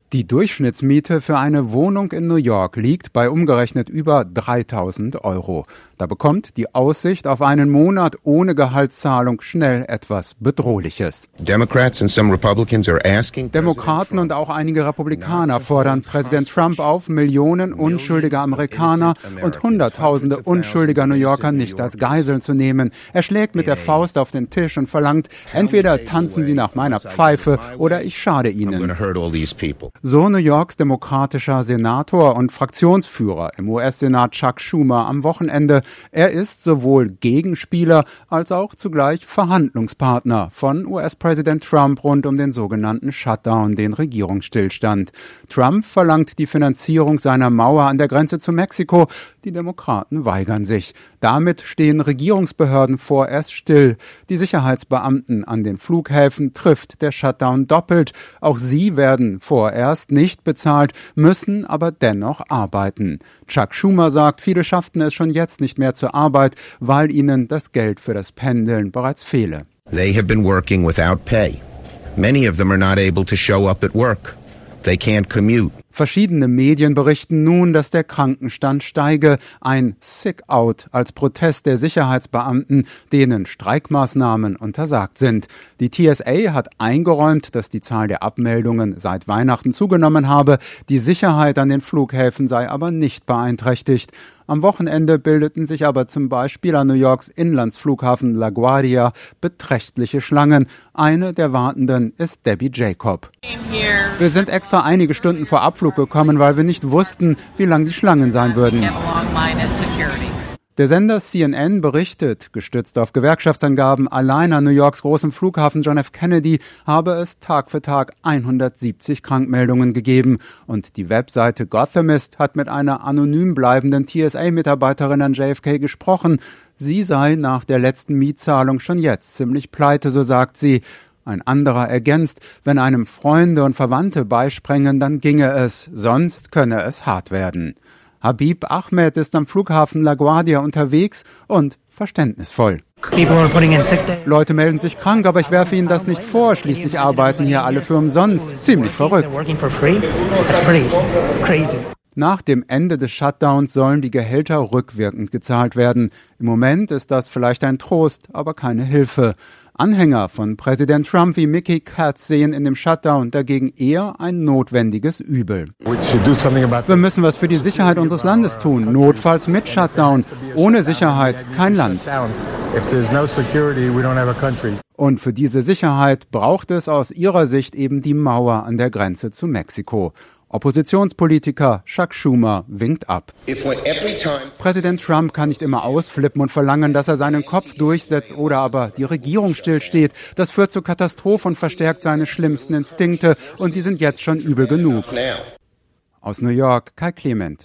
Die Durchschnittsmiete für eine Wohnung in New York liegt bei umgerechnet über 3.000 €. Da bekommt die Aussicht auf einen Monat ohne Gehaltszahlung schnell etwas Bedrohliches. Demokraten und auch einige Republikaner fordern Präsident Trump auf, Millionen unschuldiger Amerikaner und Hunderttausende unschuldiger New Yorker nicht als Geiseln zu nehmen. Er schlägt mit der Faust auf den Tisch und verlangt, entweder tanzen Sie nach meiner Pfeife oder ich schade Ihnen. So New Yorks demokratischer Senator und Fraktionsführer im US-Senat Chuck Schumer am Wochenende. Er ist sowohl Gegenspieler als auch zugleich Verhandlungspartner von US-Präsident Trump rund um den sogenannten Shutdown, den Regierungsstillstand. Trump verlangt die Finanzierung seiner Mauer an der Grenze zu Mexiko. Die Demokraten weigern sich. Damit stehen Regierungsbehörden vorerst still. Die Sicherheitsbeamten an den Flughäfen trifft der Shutdown doppelt. Auch sie werden vorerst nicht bezahlt, müssen aber dennoch arbeiten. Chuck Schumer sagt, viele schafften es schon jetzt nicht mehr zur Arbeit, weil ihnen das Geld für das Pendeln bereits fehle. They have been working without pay. Many of them are not able to show up at work. They can't commute. Verschiedene Medien berichten nun, dass der Krankenstand steige, ein Sick-Out als Protest der Sicherheitsbeamten, denen Streikmaßnahmen untersagt sind. Die TSA hat eingeräumt, dass die Zahl der Abmeldungen seit Weihnachten zugenommen habe, die Sicherheit an den Flughäfen sei aber nicht beeinträchtigt. Am Wochenende bildeten sich aber zum Beispiel an New Yorks Inlandsflughafen LaGuardia beträchtliche Schlangen. Eine der Wartenden ist Debbie Jacob. Wir sind extra einige Stunden vor Abflug gekommen, weil wir nicht wussten, wie lang die Schlangen sein würden. Der Sender CNN berichtet, gestützt auf Gewerkschaftsangaben, allein an New Yorks großem Flughafen John F. Kennedy habe es Tag für Tag 170 Krankmeldungen gegeben. Und die Webseite Gothamist hat mit einer anonym bleibenden TSA-Mitarbeiterin an JFK gesprochen. Sie sei nach der letzten Mietzahlung schon jetzt ziemlich pleite, so sagt sie. Ein anderer ergänzt, wenn einem Freunde und Verwandte beisprengen, dann ginge es, sonst könne es hart werden. Habib Ahmed ist am Flughafen LaGuardia unterwegs und verständnisvoll. Leute melden sich krank, aber ich werfe ihnen das nicht vor. Schließlich arbeiten hier alle für umsonst. Ziemlich verrückt. Nach dem Ende des Shutdowns sollen die Gehälter rückwirkend gezahlt werden. Im Moment ist das vielleicht ein Trost, aber keine Hilfe. Anhänger von Präsident Trump wie Mickey Katz sehen in dem Shutdown dagegen eher ein notwendiges Übel. Wir müssen was für die Sicherheit unseres Landes tun, notfalls mit Shutdown. Ohne Sicherheit kein Land. Und für diese Sicherheit braucht es aus ihrer Sicht eben die Mauer an der Grenze zu Mexiko. Oppositionspolitiker Chuck Schumer winkt ab. Präsident Trump kann nicht immer ausflippen und verlangen, dass er seinen Kopf durchsetzt oder aber die Regierung stillsteht. Das führt zur Katastrophe und verstärkt seine schlimmsten Instinkte und die sind jetzt schon übel genug. Aus New York, Kai Clement.